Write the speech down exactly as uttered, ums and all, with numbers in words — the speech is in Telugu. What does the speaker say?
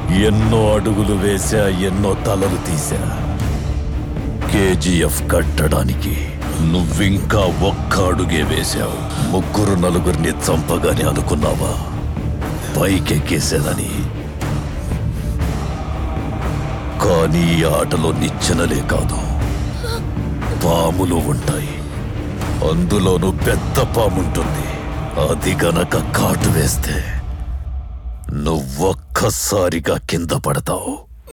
ఎన్నో అడుగులు వేశా, ఎన్నో తలలు తీశా. కేజీఎఫ్ కట్టడానికి నువ్వింకా ఒక్క అడుగే వేశావు. ముగ్గురు నలుగురిని చంపగానే అనుకున్నావా పైకెక్కేసేదని? కానీ ఈ ఆటలో నిచ్చెనలే కాదు, పాములు ఉంటాయి. అందులోనూ పెద్ద పాముంటుంది. అది గనక కాటు వేస్తే నువ్వొక్కసారిగా కింద పడతావు.